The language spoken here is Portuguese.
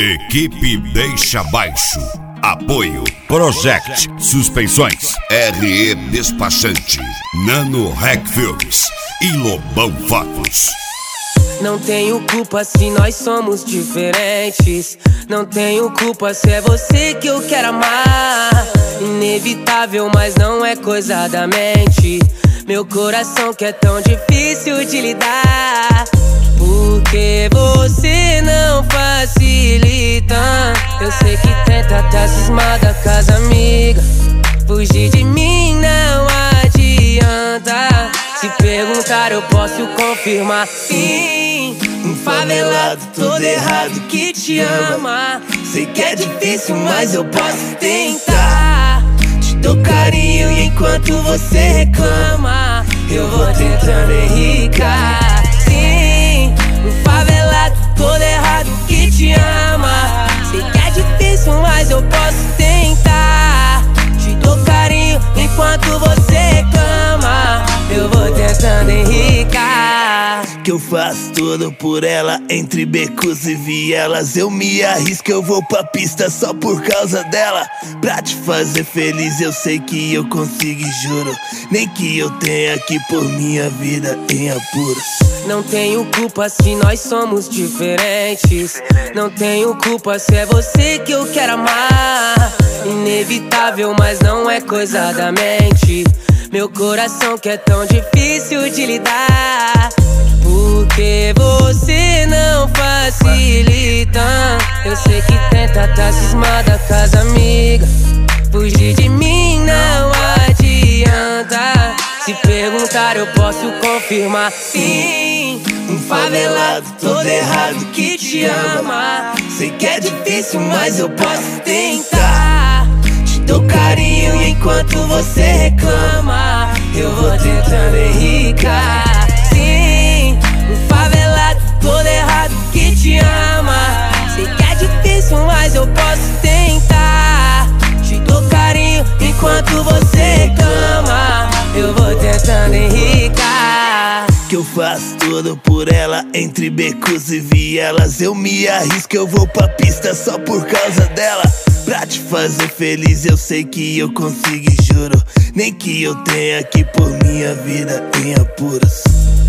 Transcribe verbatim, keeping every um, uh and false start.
Equipe Deixa Baixo. Apoio Project Suspensões, R E Despachante, Nano Rec Filmes e Lobão Fotos. Não tenho culpa se nós somos diferentes. Não tenho culpa se é você que eu quero amar. Inevitável, mas não é coisa da mente. Meu coração que é tão difícil de lidar. Porque você não facilita. Eu sei que tenta tá cismada com as amigas. Fugir de mim não adianta. Se perguntar eu posso confirmar. Sim, um favelado todo errado que te ama. Sei que é difícil, mas eu posso tentar. Te dou carinho e enquanto você reclama, eu vou tentando enricar. Sim, um favelado todo errado que te ama. Sei que é difícil, mas eu posso tentar. Te dou carinho enquanto você reclama, eu vou tentando enricar. Que eu faço tudo por ela, entre becos e vielas. Eu me arrisco, eu vou pra pista só por causa dela. Pra te fazer feliz eu sei que eu consigo e juro. Nem que eu tenha que pôr minha vida em apuros. Não tenho culpa se nós somos diferentes. Não tenho culpa se é você que eu quero amar. Inevitável, mas não é coisa da mente. Meu coração que é tão difícil de lidar. Porque você não facilita. Eu sei que tenta tá cismada com as amigas. Fugir de mim não adianta. Se perguntar eu posso confirmar. Sim, um favelado todo errado que te ama. Sei que é difícil, mas eu posso tentar. Te dou carinho enquanto você reclama, eu vou tentando enricar. Sim, um favelado todo errado que te ama. Sei que é difícil, mas eu posso tentar. Te dou carinho enquanto você reclama, eu vou tentando enricar. Que eu faço tudo por ela, entre becos e vielas. Eu me arrisco, eu vou pra pista só por causa dela. Pra te fazer feliz eu sei que eu consigo e juro. Nem que eu tenha que pôr minha vida em apuros.